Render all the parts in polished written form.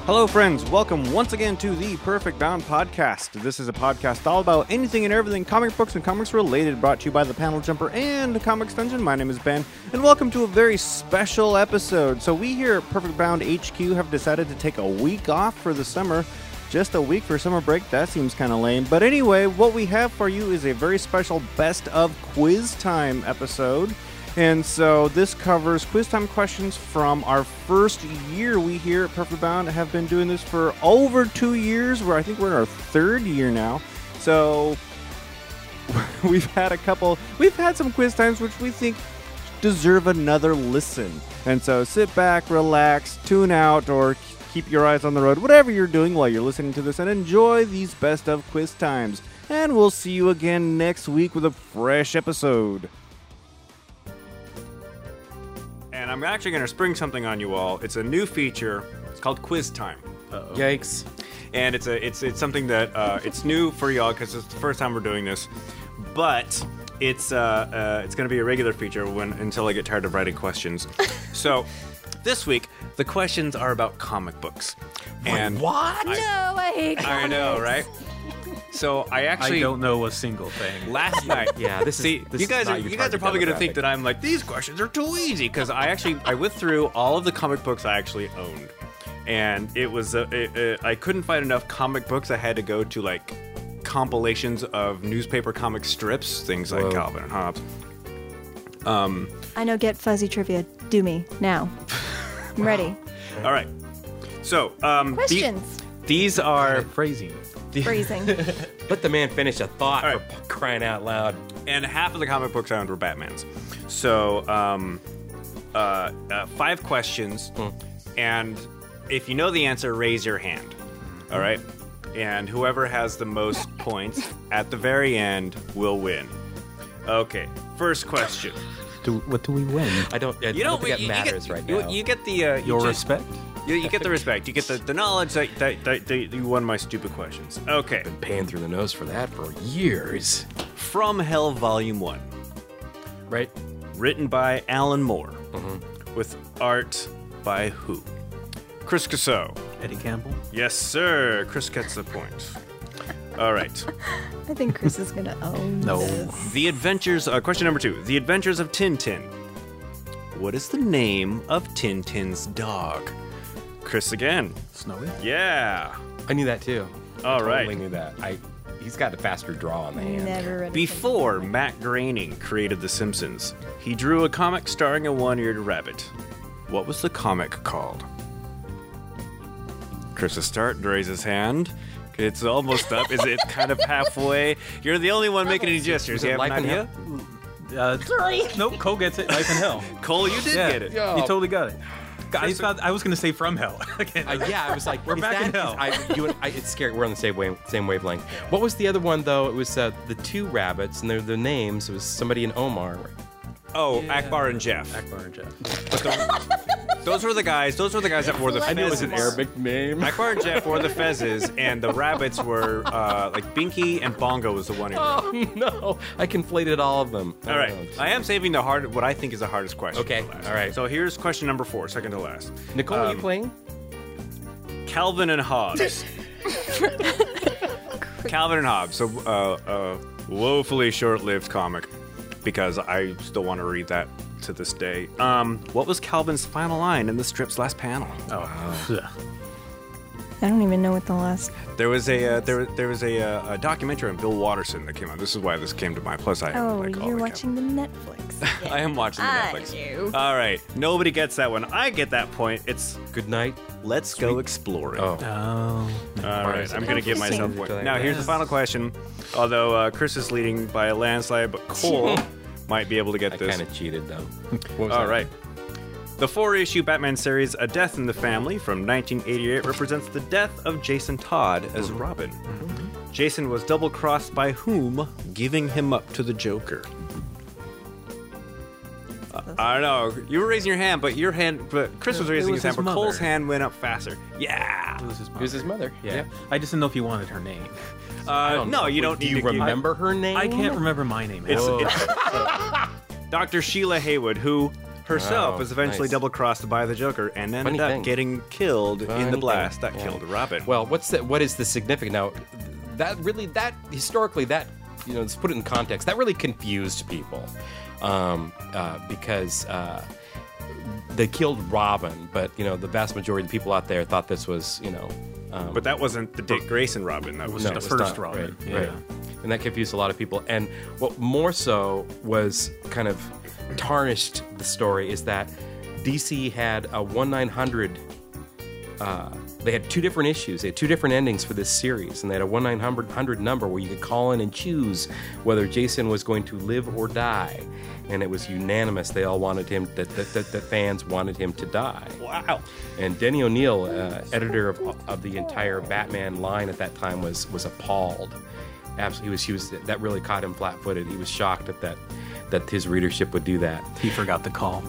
Hello, friends. Welcome once again to the Perfect Bound Podcast. This is a podcast all about anything and everything comic books and comics related, brought to you by the Panel Jumper and Comics Dungeon. My name is Ben, and welcome to a very special episode. So we here at Perfect Bound HQ have decided to take a week off for the summer. Just a week for summer break? That seems kind of lame. But anyway, what we have for you is a very special Best of Quiz Time episode. And so this covers quiz time questions from our first year. We here at Perfect Bound have been doing this for over 2 years. I think we're in our third year now. So we've had some quiz times which we think deserve another listen. And so sit back, relax, tune out, or keep your eyes on the road, whatever you're doing while you're listening to this, and enjoy these best of quiz times. And we'll see you again next week with a fresh episode. And I'm actually going to spring something on you all. It's a new feature. It's called Quiz Time. Uh-oh. Yikes! And it's something that it's new for y'all because it's the first time we're doing this. But it's going to be a regular feature until I get tired of writing questions. So this week the questions are about comic books. And what? No, I hate comics. I know, right? So I don't know a single thing. Last night, yeah, this you guys are probably going to think that I'm like, these questions are too easy, because I went through all of the comic books I actually owned, and it was I couldn't find enough comic books. I had to go to like compilations of newspaper comic strips, things like Calvin and Hobbes. I know. Get fuzzy trivia. Do me now. I'm ready. All right. So Questions. These are phrasing. Phrasing. Let the man finish a thought, All right. for crying out loud. And half of the comic books I owned were Batman's. So, 5 questions, and if you know the answer, raise your hand. All right? And whoever has the most points at the very end will win. Okay, first question. What do we win? I don't think that matters right now. You get the... Respect? You get the respect. You get the knowledge that you won my stupid questions. Okay. Been paying through the nose for that for years. From Hell, Volume 1. Right? Written by Alan Moore. With art by who? Chris Casso. Eddie Campbell? Yes, sir. Chris gets the point. All right. I think Chris is gonna own this. The Adventures... question number 2. The Adventures of Tintin. What is the name of Tintin's dog? Chris again. Snowy? Yeah. I knew that too. All I right. totally knew that. He's got a faster draw on the hand. Never read it. Before Matt Groening created The Simpsons, he drew a comic starring a one-eared rabbit. What was the comic called? Chris is starting to raise his hand. It's almost up. Is it kind of halfway? You're the only one making any gestures. You have an idea? Sorry. Nope, Cole gets it. Life in Hell. Cole, you did get it. You totally got it. I was going to say From Hell. Yeah, I was like, we're back in hell. It's scary. We're on the same wavelength. What was the other one though? It was the 2 rabbits, and their names. It was somebody in Omar. Oh, yeah. Akbar and Jeff. Those were the guys that wore the fezes. I knew it was an Arabic name. Akbar and Jeff wore the fezes, and the rabbits were like Binky and Bongo was the one. Oh no! I conflated all of them. All right, I am saving what I think is the hardest question. Okay, all right. So here's question number 4, second to last. Nicole, are you playing? Calvin and Hobbes. Calvin and Hobbes. So, woefully short-lived comic, because I still want to read that to this day. What was Calvin's final line in the strip's last panel? I don't even know what the last. There was a documentary on Bill Watterson that came out. This is why this came to mind. Plus, You're watching the Netflix. I am watching the Netflix. I knew. All right, nobody gets that one. I get that point. It's Good night. Let's go exploring. Oh. All right, I'm gonna give myself one. Interesting. Now here's the final question. Although Chris is leading by a landslide, but Cole might be able to get I this. kind of cheated though. All right. The 4-issue Batman series A Death in the Family from 1988 represents the death of Jason Todd as Robin. Jason was double-crossed by whom, giving him up to the Joker? I don't know. You were raising your hand, but Chris was raising his hand, but Cole's hand went up faster. Yeah. It was his mother. It was his mother. Yeah. I just didn't know if you wanted her name. No, you don't. Do you remember her name? I can't remember my name. Dr. Sheila Haywood, who herself Oh, was eventually nice. double-crossed by the Joker and ended Funny up thing. getting killed in Funny the blast thing, that yeah. killed Robin. Well, what is the significance now? That historically, let's put it in context. That really confused people because they killed Robin, but the vast majority of the people out there thought this was but that wasn't the Dick Grayson Robin. That was No, the it's first not, Robin. Right. And that confused a lot of people. And what more so was kind of tarnished the story is that DC had a 1-900. They had two different issues. They had two different endings for this series, and they had a 1-900 number where you could call in and choose whether Jason was going to live or die. And it was unanimous. They all wanted him. That fans wanted him to die. Wow. And Denny O'Neil, editor of the entire Batman line at that time, was appalled. Absolutely, he was. That really caught him flat-footed. He was shocked that his readership would do that. He forgot the call.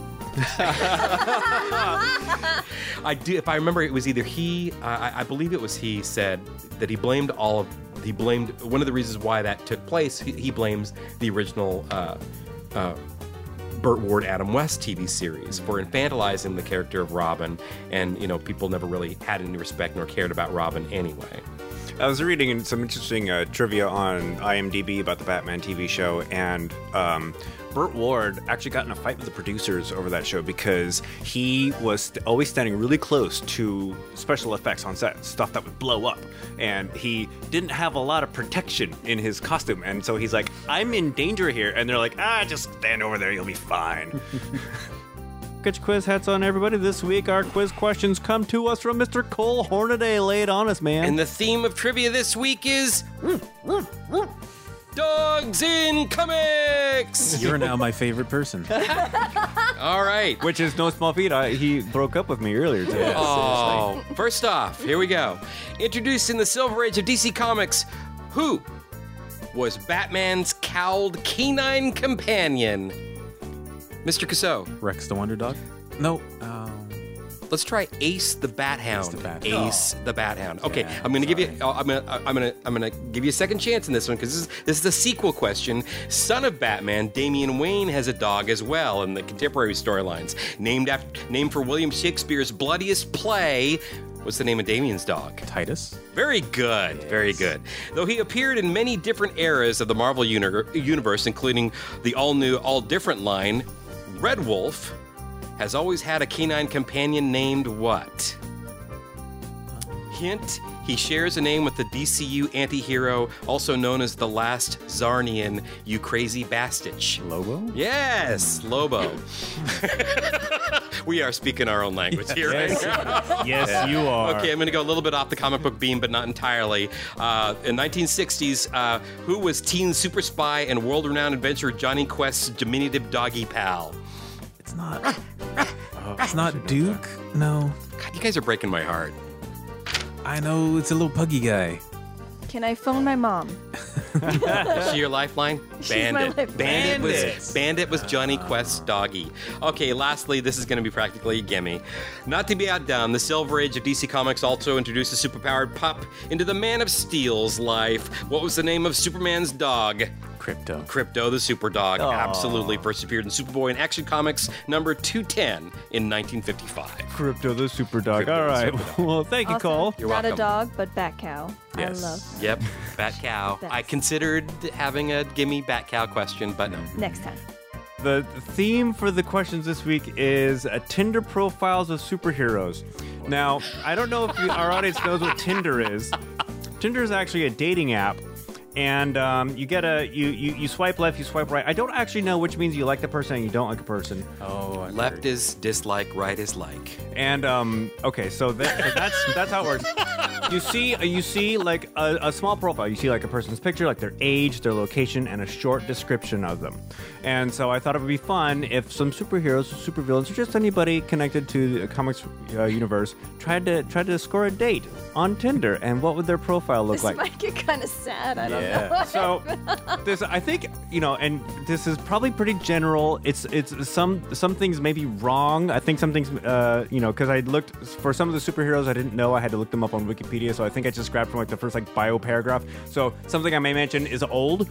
I do. If I remember, it was either he. I believe it was he said that he blamed one of the reasons why that took place. He blames the original. Burt Ward, Adam West TV series for infantilizing the character of Robin, and people never really had any respect nor cared about Robin anyway. I was reading some interesting trivia on IMDb about the Batman TV show, and Burt Ward actually got in a fight with the producers over that show because he was always standing really close to special effects on set, stuff that would blow up, and he didn't have a lot of protection in his costume, and so he's like, I'm in danger here, and they're like, just stand over there, you'll be fine. Get your quiz hats on, everybody. This week, our quiz questions come to us from Mr. Cole Hornaday. Lay it on us, man. And the theme of trivia this week is dogs in comics. You're now my favorite person. All right. Which is no small feat. He broke up with me earlier today. Oh, first off, here we go. Introduced in the Silver Age of DC Comics, who was Batman's cowled canine companion? Mr. Cassell. Rex the Wonder Dog? No. Let's try Ace the Bat Hound. Ace the Bat Hound. Okay, Yeah, I'm gonna give you. I'm gonna give you a second chance in this one because this is a sequel question. Son of Batman, Damian Wayne has a dog as well in the contemporary storylines. Named for William Shakespeare's bloodiest play. What's the name of Damian's dog? Titus? Very good, very good. Though he appeared in many different eras of the Marvel universe, including the all-new, all-different line, Red Wolf has always had a canine companion named what? Hint, he shares a name with the DCU anti-hero, also known as the Last Zarnian, you crazy bastich. Lobo? Yes, Lobo. We are speaking our own language here right now. Yes, you are. Okay, I'm going to go a little bit off the comic book beam, but not entirely. In 1960s, who was teen super spy and world-renowned adventurer Johnny Quest's diminutive doggy pal? It's not. It's not Duke? No. God, you guys are breaking my heart. I know, it's a little puggy guy. Can I phone my mom? Is she your lifeline? She's my lifeline. Bandit was Johnny Quest's doggy. Okay, lastly, this is going to be practically a gimme. Not to be outdone, the Silver Age of DC Comics also introduced a superpowered pup into the Man of Steel's life. What was the name of Superman's dog? Crypto the Super Dog. Absolutely. First appeared in Superboy and Action Comics number 210 in 1955. Crypto the Super Dog. Crypto All the right. Super Dog. Well, thank you, Also, Cole. You're not welcome. a dog, but bat cow. Yes. I love Yep, Bat Cow. I considered having a gimme Bat Cow question, but no. next time. The theme for the questions this week is Tinder profiles of superheroes. Now, I don't know if our audience knows what Tinder is. Tinder is actually a dating app. And you get you swipe left, you swipe right. I don't actually know which means you like the person and you don't like a person. Oh, Left is dislike, right is like. And okay, so that's how it works. You see like a small profile. You see like a person's picture, like their age, their location, and a short description of them. And so I thought it would be fun if some superheroes, supervillains, or just anybody connected to the comics universe tried to score a date on Tinder. And what would their profile look This like? might get kind of sad. I don't know. So this, I think, and this is probably pretty general. It's some things may be wrong. I think some things, because I looked for some of the superheroes I didn't know. I had to look them up on Wikipedia. So I think I just grabbed from like the first like bio paragraph. So something I may mention is old.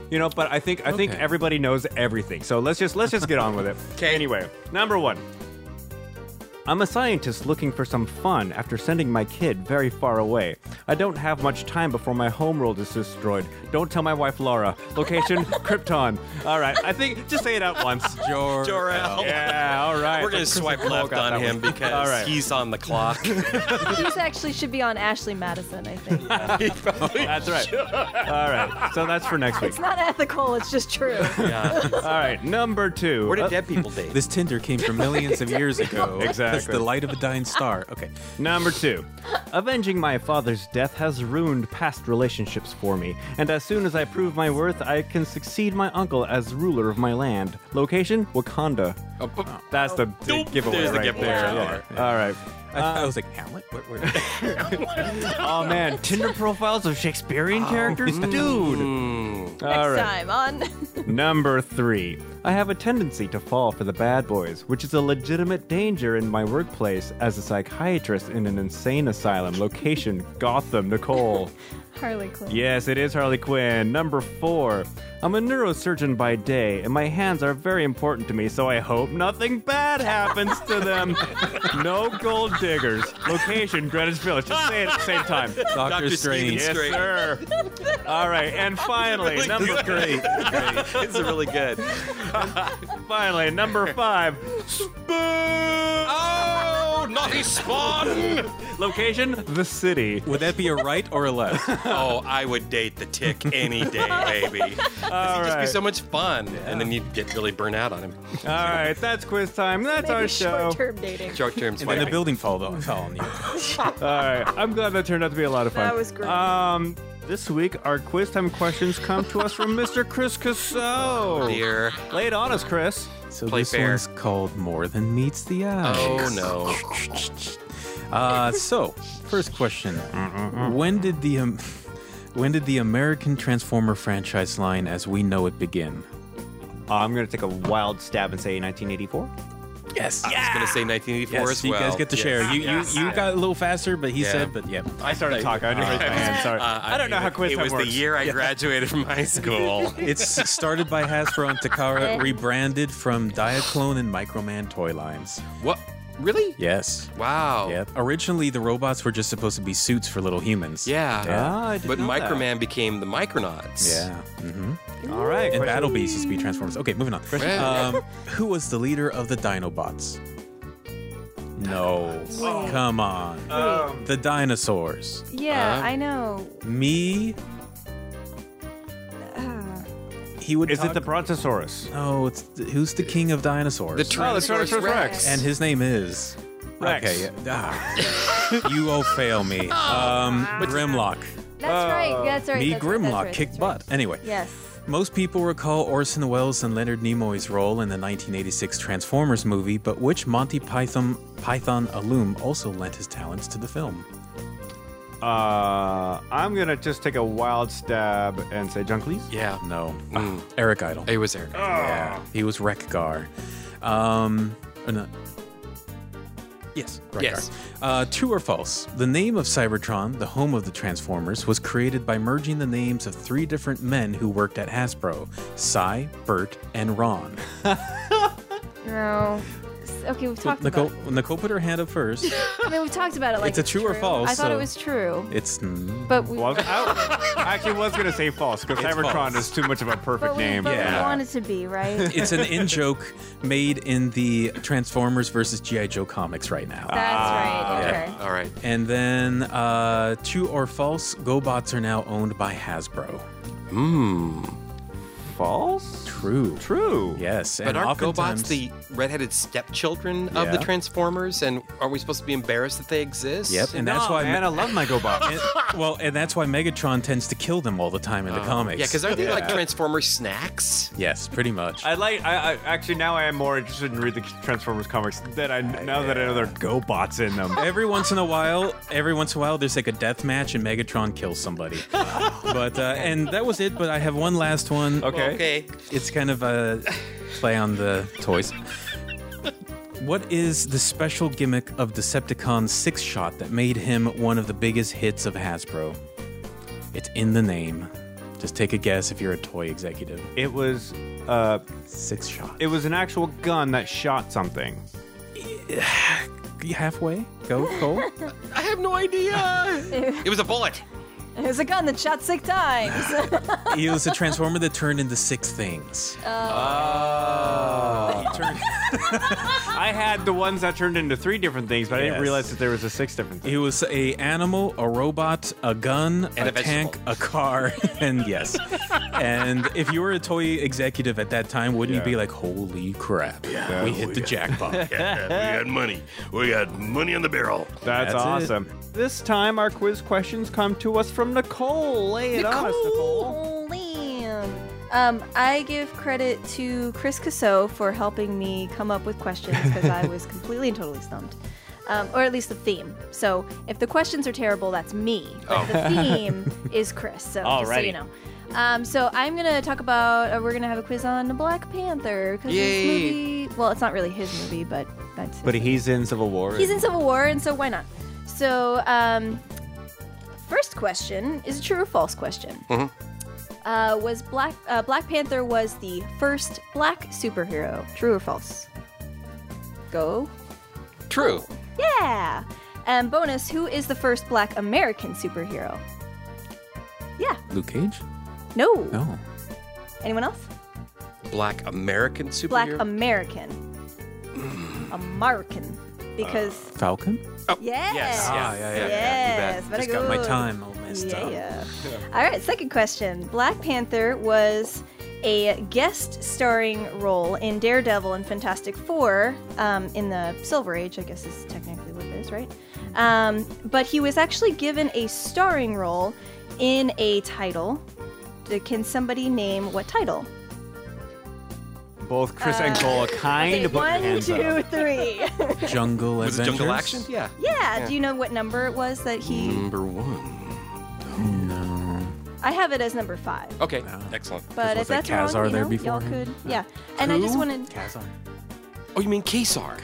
But I think Okay. everybody knows everything. So let's just get on with it. Okay. Anyway, number 1. I'm a scientist looking for some fun after sending my kid very far away. I don't have much time before my homeworld is destroyed. Don't tell my wife Laura. Location, Krypton. All right, I think just say it out once. Jor-El. Yeah, all right. We're going to swipe left got on that him one. because All right. he's on the clock. These actually should be on Ashley Madison, I think. That's right. All right, so that's for next week. It's not ethical, it's just true. Yeah. All right, number 2. Where did dead people date? This Tinder came from millions of years ago. Exactly. That's the light of a dying star. Okay. Number 2. Avenging my father's death has ruined past relationships for me, and as soon as I prove my worth, I can succeed my uncle as ruler of my land. Location, Wakanda. That's the giveaway There's the right giveaway. there. Yeah. All right. I was like, Hamlet? Oh man, Tinder profiles of Shakespearean characters? Dude! All Next right. time on. Number 3. I have a tendency to fall for the bad boys, which is a legitimate danger in my workplace as a psychiatrist in an insane asylum. Location, Gotham, Nicole. Harley Quinn. Yes, it is Harley Quinn. Number 4. I'm a neurosurgeon by day, and my hands are very important to me, so I hope nothing bad happens to them. No gold diggers. Location, Greenwich Village. Just say it at the same time. Doctor Strange. Yes, Strange. sir. All right, and finally, number Great. It's really good. finally, number 5. Oh, naughty spawn! Location, the city. Would that be a right or a left? Oh, I would date the Tick any day, baby. He'd just be right. so much fun, and then you'd get really burnt out on him. All right, that's quiz time. That's our Maybe show. short-term dating. Short-term And then swiping. the building fell on you. All right, I'm glad that turned out to be a lot of fun. That was great. This week, our quiz time questions come to us from Mr. Chris Casso. Dear. Lay it on us, Chris. So Play this fair. one's called More Than Meets the Eye. Oh, no. So, first question. When did the American Transformer franchise line as we know it begin? I'm going to take a wild stab and say 1984. Yes. I was going to say 1984 Yes, as you well. guys get to share. You got a little faster, but he Yeah. said, but yeah. I started talking. I didn't raise my hand. Sorry. I don't know how quiz It time was works. the year I graduated from high school. It's started by Hasbro and Takara, rebranded from Diaclone and Microman toy lines. What? Really? Yes. Wow. Yep. Originally, the robots were just supposed to be suits for little humans. Yeah. Ah, I didn't But know that. Microman became the Micronauts. Yeah. All right. And question- Battle Beasts used to be Transformers. Okay, moving on. Who was the leader of the Dinobots? No. Come on. The dinosaurs. Yeah, I know. Me. He would. Is it talk- the Brontosaurus? No, who's the king of dinosaurs? The Tyrannosaurus Tyrannosaurus Rex. Rex. And his name is. Rex. Okay. You all fail me. Grimlock. That's right. That's right. Me, that's right, Grimlock, that's right, kick that's butt. right. Anyway. Yes. Most people recall Orson Welles and Leonard Nimoy's role in the 1986 Transformers movie, but which Monty Python alum also lent his talents to the film? I'm going to just take a wild stab and say John Cleese. Yeah, no. Eric Idle. It was Eric. Yeah, he was Wreck-Gar. No. Yes, Wreck-Gar. Yes. True or false? The name of Cybertron, the home of the Transformers, was created by merging the names of 3 different men who worked at Hasbro: Cy, Bert, and Ron. No. Okay, we've talked Nicole, about it. Nicole put her hand up first. I mean, we've talked about it like It's a true or false, I thought so- it was true. It's But we, Well, I actually was going to say false because It's Cybertron false. is too much of a perfect but we, name. but we Yeah. want it to be, right? it's an in-joke made in the Transformers versus G.I. Joe comics right now. That's right. Okay. All right. And then, true or false, GoBots are now owned by Hasbro. False? True. True. Yes, But and aren't oftentimes GoBots the redheaded stepchildren of the Yeah. Transformers? And are we supposed to be embarrassed that they exist? Yep, and that's No, why. man, I love my GoBots. And that's why Megatron tends to kill them all the time in the comics. Yeah, because aren't they like Transformer snacks? yes, pretty much. I actually now I am more interested in reading the Transformers comics now that I know there are GoBots in them. Every once in a while, there's like a death match and Megatron kills somebody. But and that was it. But I have one last one. Okay. It's kind of a play on the toys. What is the special gimmick of Decepticon's Six Shot that made him one of the biggest hits of Hasbro? It's in the name. Just take a guess if you're a toy executive. It was 6 shots. it was an actual gun that shot something. Halfway. Go, Cole. I have no idea. It was a bullet. It was a gun that shot 6 times. It was a transformer that turned into 6 things. I had the ones that turned into 3 different things, but I didn't Yes. realize that there was a 6 different things. It was a animal, a robot, a gun, And a a vegetable. tank, a car, and yes. And if you were a toy executive at that time, wouldn't you be like, holy crap, we hit the jackpot. We got money. We got money on the barrel. That's That's awesome. This time, our quiz questions come to us from Nicole. Lay it on us, Nicole. I give credit to Chris Casso for helping me come up with questions because I was completely and totally stumped. Or at least the theme. So if the questions are terrible, that's me. But the theme is Chris. So just so you know. So I'm going to talk about, we're going to have a quiz on Black Panther. Because this movie, well, it's not really his movie, but that's his But movie. he's in Civil War. He's in Civil War, and so why not? So, first question is a true or false question. Was Black Panther was the first black superhero? True or false? Go. True. Yeah. And bonus, who is the first black American superhero? Yeah. Luke Cage? No. No. Anyone else? Black American superhero. Black American. American. Because Falcon? yes. Yes. Yeah. Yes. Very Just got my good. time all messed up. Yeah. All right, second question. Black Panther was a guest starring role in Daredevil and Fantastic Four in the Silver Age, I guess is technically what it is, right? But he was actually given a starring role in a title. Can somebody name what title? Both Chris and Cole are kind of putting their 1, hands up. 2, 3. Jungle Was it Adventures? Jungle Action? Yeah. Yeah. Do you know what number it was that he? Number 1. No. I have it as number 5. Okay. No. Excellent. But Was if that that's wrong, Khazar you there know, y'all beforehand? could. Yeah. And I just wanted. Khazar. Oh, you mean Kesar?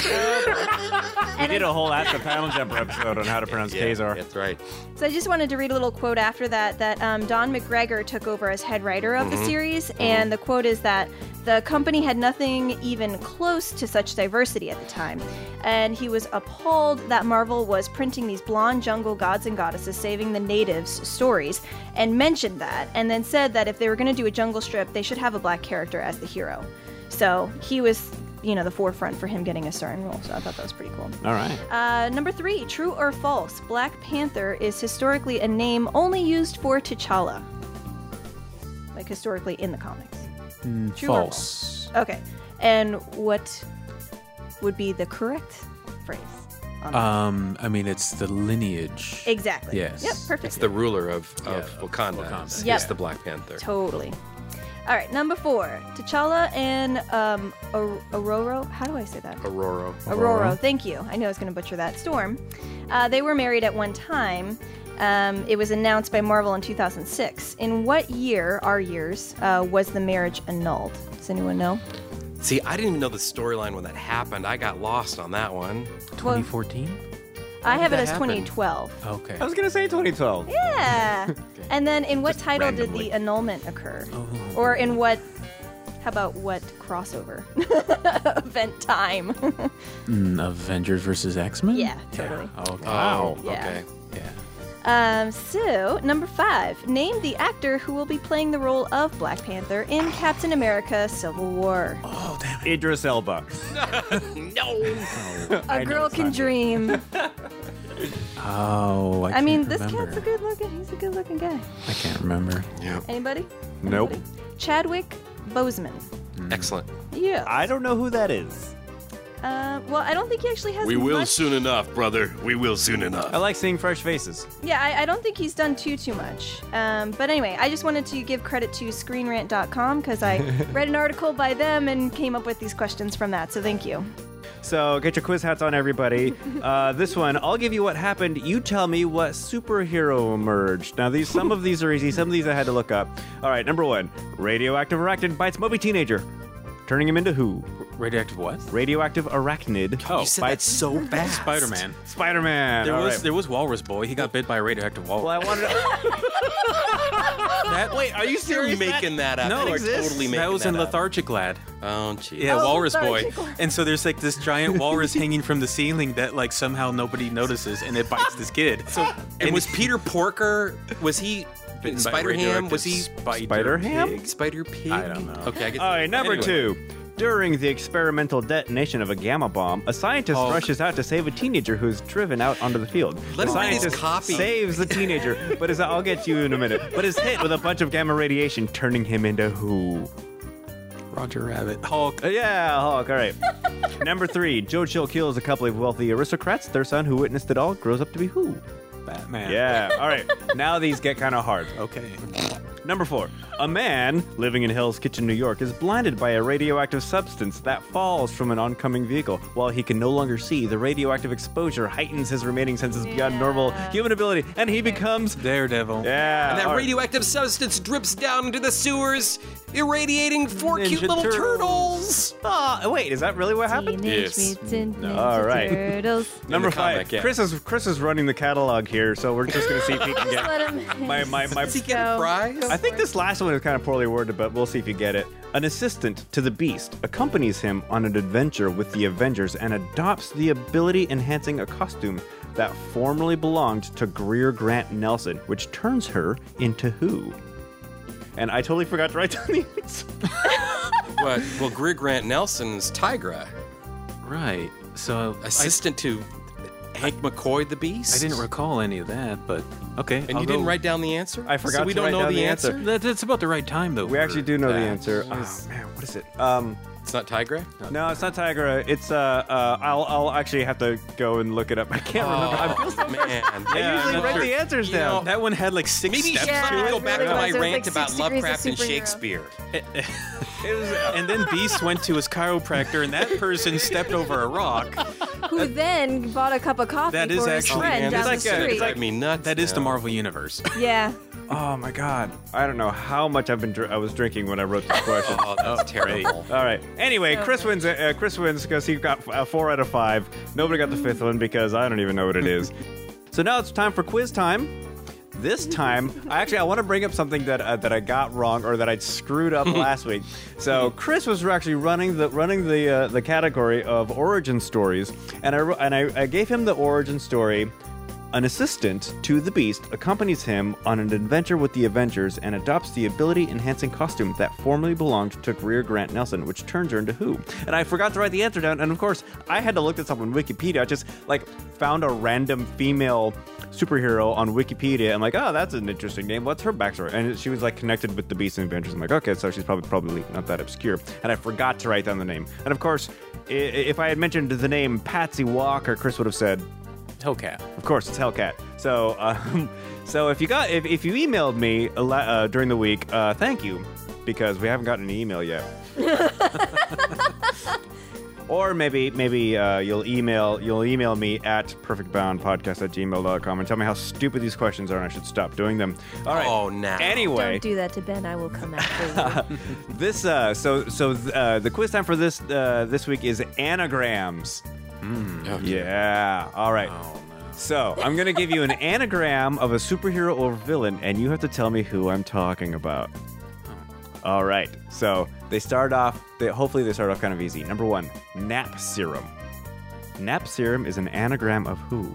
We did a whole Ask the Panel Jumper episode on how to pronounce Khazar. That's right. So I just wanted to read a little quote after that Don McGregor took over as head writer of the series, and the quote is that the company had nothing even close to such diversity at the time, and he was appalled that Marvel was printing these blonde jungle gods and goddesses saving the natives stories, and mentioned that, and then said that if they were going to do a jungle strip, they should have a black character as the hero. So he was, the forefront for him getting a starring role, so I thought that was pretty cool. All right. Number 3, true or false? Black Panther is historically a name only used for T'Challa. Like historically in the comics. True or False. Okay. And what would be the correct phrase? on that? I mean, it's the lineage. Exactly. Yes. Yep, perfect. It's the ruler of Yeah, Wakanda. Wakanda. Yep. It's the Black Panther. Totally. All right, number 4. T'Challa and Ororo. How do I say that? Aurora. Aurora. Thank you. I know I was going to butcher that. Storm. They were married at one time. It was announced by Marvel in 2006. In what year, was the marriage annulled? Does anyone know? See, I didn't even know the storyline when that happened. I got lost on that one. 2014? I have it did as that happen? 2012. Okay. I was going to say 2012. Yeah. And then in what Just title randomly. did the annulment occur? Oh. Or in what, how about what crossover? Event time. Avengers versus X-Men? Yeah, totally. Oh, okay. Wow. Yeah. Okay. Yeah. So, number 5. Name the actor who will be playing the role of Black Panther in Captain America Civil War. Oh, damn it. Idris Elba. A girl can dream. Oh, I I mean, can't this remember. cat's he's a good looking guy. I can't remember. Anybody? Nope. Chadwick Boseman. Excellent. Yeah. I don't know who that is. Well, I don't think he actually has We will much. soon enough, brother. We will soon enough. I like seeing fresh faces. Yeah, I don't think he's done too much. But anyway, I just wanted to give credit to ScreenRant.com because I read an article by them and came up with these questions from that. So thank you. So get your quiz hats on, everybody. This one, I'll give you what happened. You tell me what superhero emerged. Now, some of these are easy. Some of these I had to look up. All right, number 1, radioactive arachnid bites Moby teenager, turning him into who? Radioactive what? Radioactive arachnid. Oh, You said that so fast. Spider-Man. Spider-Man. There All was right. there was Walrus Boy. He got bit by a radioactive walrus. Well, I wanted to, Wait, are you You're serious? making that up. No, you are exists? totally making that was in up. Lethargic Lad. Oh, jeez. Yeah, Oh, Walrus Boy. Lethargic Lad. And so there's like this giant walrus hanging from the ceiling that like somehow nobody notices, and it bites this kid. So And was Peter Porker? Was he bitten by Spider Ham? Was he Spider Ham? pig? Spider Pig? I don't know. Okay, I guess. All right, number anyway. 2. During the experimental detonation of a gamma bomb, a scientist Oh. rushes out to save a teenager who's driven out onto the field. Let the him read his scientist copy. saves the teenager, but I'll get to you in a minute. But is hit with a bunch of gamma radiation, turning him into who? Roger Rabbit. Hulk. Yeah, Hulk. All right. Number 3. Joe Chill kills a couple of wealthy aristocrats. Their son, who witnessed it all, grows up to be who? Batman. Yeah. All right. Now these get kind of hard. Okay. Number 4. A man living in Hell's Kitchen, New York, is blinded by a radioactive substance that falls from an oncoming vehicle. While he can no longer see, the radioactive exposure heightens his remaining senses beyond normal human ability, and he becomes... Daredevil. Yeah. And that all right. radioactive substance drips down into the sewers, irradiating 4 cute Ninja little Turtles. turtles. Oh, wait, is that really what happened? Teenage Yes. Mutant Ninja All right. Turtles. Number the 5. comic, yeah. Chris is running the catalog here, so we're just going to see if he can get... Let him. My Does he get a Go. prize? I think this last one is kind of poorly worded, but we'll see if you get it. An assistant to the Beast accompanies him on an adventure with the Avengers and adopts the ability-enhancing a costume that formerly belonged to Greer Grant Nelson, which turns her into who? And I totally forgot to write down the answer. What? Well, Greer Grant Nelson's Tigra, Right. So assistant to Hank McCoy the Beast. I didn't recall any of that, but okay. And you didn't write down the answer? I forgot so we to don't write know down the the answer. answer. That's about the right time, though. We actually do know the that. answer. Oh, man, what is it? It's not Tigra? No, it's not Tigra. It's I'll actually have to go and look it up. I can't remember. Oh, man. I usually I'm write sure. the answers You down. know, That one had like 6 Maybe you steps. should Yeah, go it back really to my was. It was rant like about 6 degrees of Lovecraft and superhero. Shakespeare. And then Beast went to his chiropractor, and that person stepped over a rock. Who then bought a cup of coffee That is for his actually- friend man, down it's the like a- street. it's like- Drive me nuts. That is the now. Marvel Universe. Yeah. Oh my god. I don't know how much I was drinking when I wrote this question. Oh, that's terrible. All right. Anyway, So Chris wins. Chris wins because he got 4 out of 5. Nobody got the 5th one because I don't even know what it is. So now it's time for quiz time. This time, I want to bring up something that I got wrong or that I screwed up last week. So Chris was actually running the category of origin stories, and I gave him the origin story. An assistant to the Beast accompanies him on an adventure with the Avengers and adopts the ability-enhancing costume that formerly belonged to Greer Grant Nelson, which turns her into who? And I forgot to write the answer down, and of course, I had to look this up on Wikipedia. I just, found a random female superhero on Wikipedia. I'm like, oh, that's an interesting name. What's her backstory? And she was, connected with the Beast and Avengers. I'm like, okay, so she's probably not that obscure. And I forgot to write down the name. And of course, if I had mentioned the name Patsy Walker, Chris would have said, Hellcat. of course, it's Hellcat. So, so if you emailed me during the week, thank you, because we haven't gotten an email yet. Or maybe you'll email me at perfectboundpodcast@gmail.com and tell me how stupid these questions are and I should stop doing them. All right. Oh, now. Anyway, Don't do that to Ben. I will come after you. this the quiz time for this week is anagrams. Yeah. All right. Oh, no. So, I'm going to give you an anagram of a superhero or villain, and you have to tell me who I'm talking about. All right. So, hopefully they start off kind of easy. Number 1, nap serum. Nap serum is an anagram of who?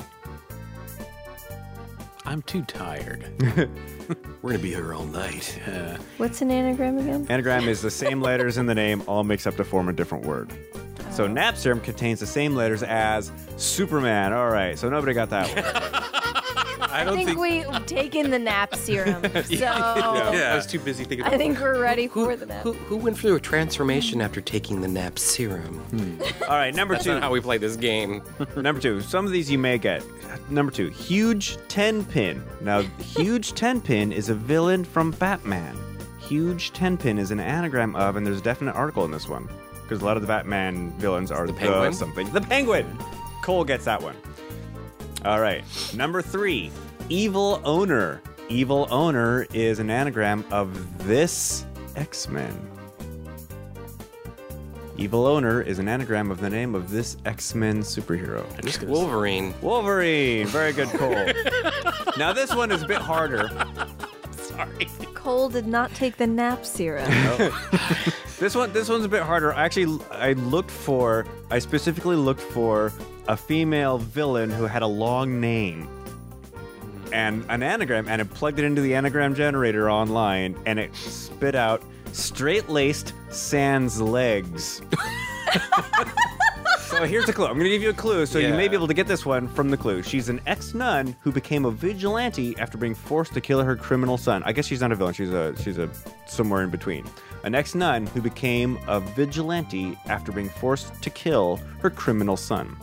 I'm too tired. We're going to be here all night. What's an anagram again? Anagram is the same letters in the name, all mixed up to form a different word. So, nap serum contains the same letters as Superman. All right. So, nobody got that one. I I don't think we've taken the nap serum. So I was too busy thinking I think we're ready for the nap. Who went through a transformation after taking the nap serum? All right. Number That's 2. not how we play this game. Number 2. Some of these you may get. Number 2. Huge 10-pin. Now, Huge 10-pin is a villain from Batman. Huge 10-pin is an anagram of, and there's a definite article in this one, because a lot of the Batman villains are the Penguin? something. The Penguin! Cole gets that one. All right. Number 3. Evil Owner. Evil Owner is an anagram of this X-Men. Evil Owner is an anagram of the name of this X-Men superhero. Wolverine. Wolverine. Very good, Cole. Now, this one is a bit harder. Sorry. Cole did not take the nap serum. This one's a bit harder. Actually, I specifically looked for a female villain who had a long name and an anagram, and I plugged it into the anagram generator online, and it spit out straight-laced sans legs. So here's a clue. I'm going to give you a clue, so you may be able to get this one from the clue. She's an ex-nun who became a vigilante after being forced to kill her criminal son. I guess she's not a villain. She's a somewhere in between. An ex-nun who became a vigilante after being forced to kill her criminal son.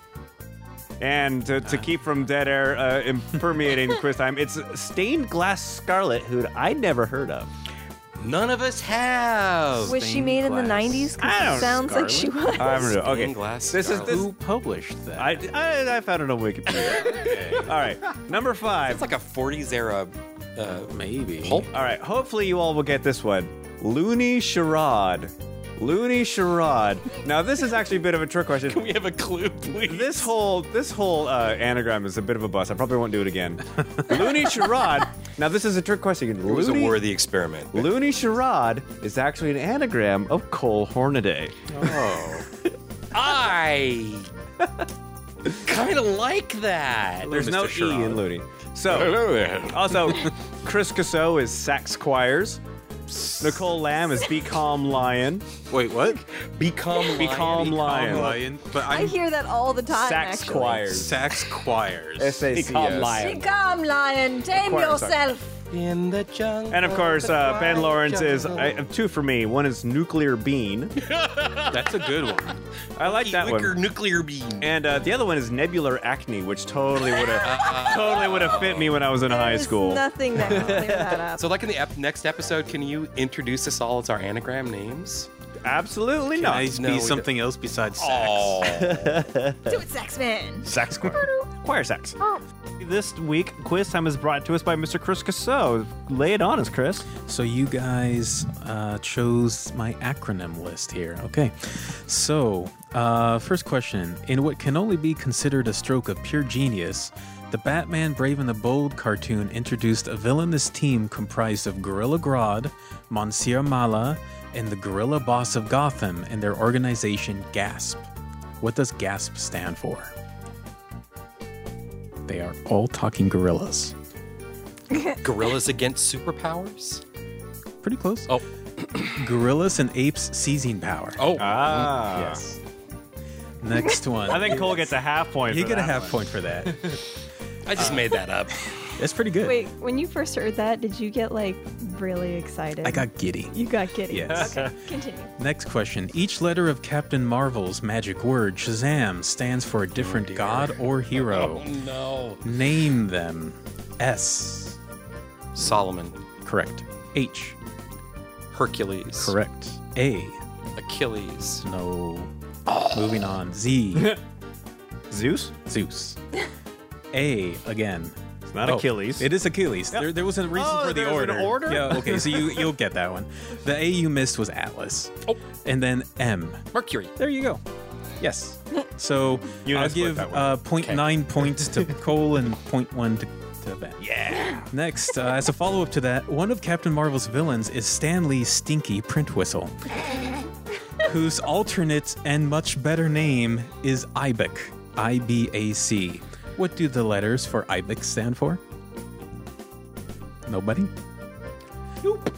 And to keep from dead air permeating the quiz time, it's Stained Glass Scarlet, who I'd never heard of. None of us have. Was she made in the 90s? I don't know. Because it sounds like she was. I don't know. Okay, Stained Glass this is Scarlet. Who published that? I found it on Wikipedia. Okay. All right, number 5. It's like a 40s era. Maybe. Pulp. All right, hopefully you all will get this one. Looney Charade. Looney Charade. Now this is actually a bit of a trick question. Can we have a clue, please? This whole anagram is a bit of a bust. I probably won't do it again. Looney Charade. Now this is a trick question. It was a worthy experiment. Looney Charade is actually an anagram of Cole Hornaday. Oh. I kind of like that. There's no Mr. E in Looney. So Hello there. also, Chris Casso is Sax Squires. Nicole Lamb is Be Calm Lion. Wait, what? Become Calm Lion. Lion. But I I'm hear that all the time, Sax actually. Squires. Sax Choirs. S-A-C-S. Be calm, lion. Tame Choir, yourself. in the jungle. And of course, Ben Lawrence is 2 for me. One is Nuclear Bean. That's a good one. I like that Wicker one. nuclear beam. And the other one is Nebular Acne, which totally would have fit me when I was in high There's school. nothing that can clear that up. So, like in the next episode, can you introduce us all as our anagram names? Absolutely Can not. I No, be we something else besides sax? Oh. Do it, Sax Man. Sax Choir sax. This week, quiz time is brought to us by Mr. Chris Casso. Lay it on us, Chris. So you guys chose my acronym list here. Okay. So, first question. In what can only be considered a stroke of pure genius, the Batman Brave and the Bold cartoon introduced a villainous team comprised of Gorilla Grodd, Monsieur Mala, and the Gorilla Boss of Gotham and their organization GASP. What does GASP stand for? They are all talking gorillas. Gorillas against superpowers? Pretty close. Oh. Gorillas and apes seizing power. Oh. Ah. Yes. Next one. I think Cole gets a half point. You for get a that half one. point for that. I just made that up. That's pretty good. Wait, when you first heard that, did you get like really excited? I got giddy. You got giddy. Yes. Okay, continue. Next question. Each letter of Captain Marvel's magic word, Shazam, stands for a different god or hero. No. Name them. S. Solomon. Correct. H. Hercules. Correct. A. Achilles. No. Moving on. Z. Zeus? Zeus. A again. It's not Achilles. It is Achilles. Yep. There was a reason Oh, for the there's an order. order? Yeah, okay, so you'll get that one. The A you missed was Atlas. Oh. And then M. Mercury. There you go. Yes. So You I'll split give that one. 0.9 points to Cole and 0.1 to Ben. Yeah. Next, as a follow-up to that, one of Captain Marvel's villains is Stan Lee's Stinky Print Whistle, whose alternate and much better name is Ibec. I-B-A-C. What do the letters for Ibec stand for? Nobody? Nope.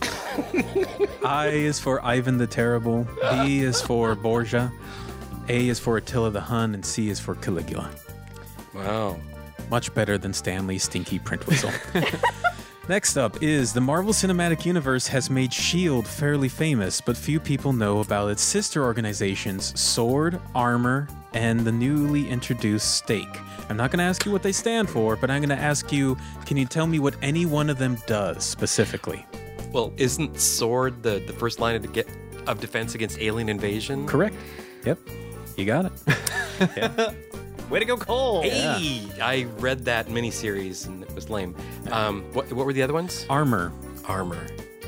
I is for Ivan the Terrible, B is for Borgia, A is for Attila the Hun, and C is for Caligula. Wow. Much better than Stanley's Stinky Print Whistle. Next up is the Marvel Cinematic Universe has made S.H.I.E.L.D. fairly famous, but few people know about its sister organizations, Sword, Armor, and the newly introduced Stake. I'm not going to ask you what they stand for, but I'm going to ask you, can you tell me what any one of them does specifically? Well, isn't sword the first line of defense against alien invasion? Correct. Yep. You got it. Way to go, Cole. Hey, I read that miniseries and it was lame. What were the other ones? Armor. Armor.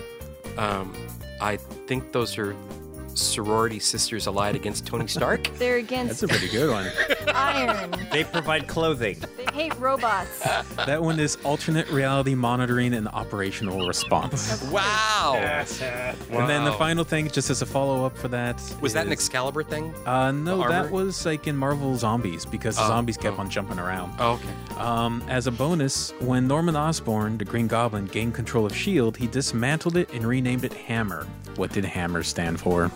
I think those are sorority sisters allied against Tony Stark. They're against That's a pretty good one. iron. They provide clothing. They hate robots. That one is alternate reality monitoring and operational response. Wow. And then the final thing, just as a follow-up for that, Was that an is- Excalibur thing? No, the that armor? was like in Marvel Zombies because the zombies kept on jumping around. Oh, okay. As a bonus, when Norman Osborn, the Green Goblin, gained control of S.H.I.E.L.D., he dismantled it and renamed it Hammer. What did Hammer stand for?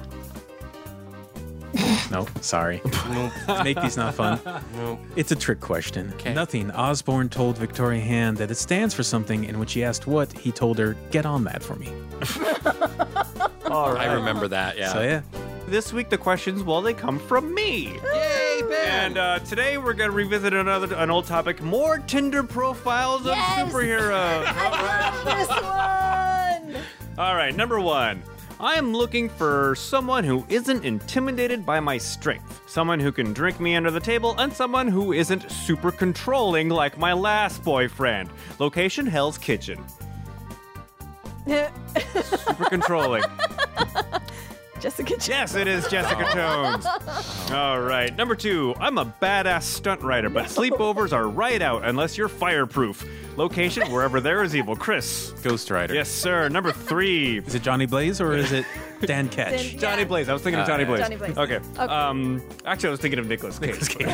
Nope, sorry. Make these not fun. Nope. It's a trick question. Okay. Nothing. Osborn told Victoria Hand that it stands for something, and when she asked what, he told her, "Get on that for me." All right. I remember that, yeah. So yeah. This week, the questions, well, they come from me. Yay, Ben! And today we're going to revisit an old topic, more Tinder profiles of Yes! superheroes. This one! All right, number one. I am looking for someone who isn't intimidated by my strength. Someone who can drink me under the table, and someone who isn't super controlling like my last boyfriend. Location, Hell's Kitchen. Super controlling. Jessica Jones. Yes, it is Jessica Jones. All right. Number two, I'm a badass stunt writer, but sleepovers are right out unless you're fireproof. Location, wherever there is evil. Chris. Ghost Rider. Yes, sir. Number three, Is it Johnny Blaze or is it Dan Ketch? Dan- Johnny Yeah. Blaze. I was thinking of Johnny Blaze. Johnny Blaze. Okay. Okay. Actually, I was thinking of Nicolas Cage.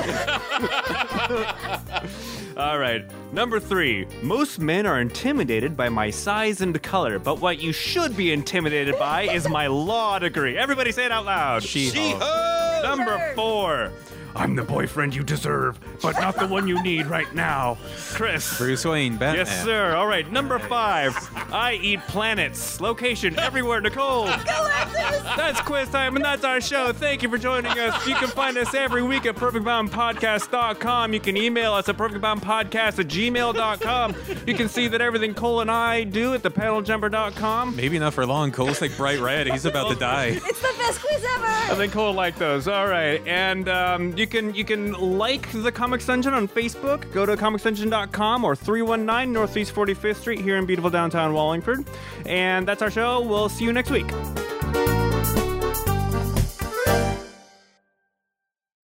All right. Number three. Most men are intimidated by my size and color, but what you should be intimidated by is my law degree. Everybody say it out loud. She-Hulk. Number four. I'm the boyfriend you deserve, but not the one you need right now. Chris. Bruce Wayne, Batman. Yes, sir. All right. Number five. I eat planets. Location everywhere. Nicole. That's quiz time, and that's our show. Thank you for joining us. You can find us every week at perfectboundpodcast.com. You can email us at perfectboundpodcast@gmail.com. You can see that everything Cole and I do at thepaneljumper.com. Maybe not for long. Cole's like bright red. He's about to die. It's the best quiz ever! I think Cole liked those. All right, and you can like the Comics Dungeon on Facebook. Go to comicsdungeon.com or 319 Northeast 45th Street here in beautiful downtown Wallingford. And that's our show. We'll see you next week.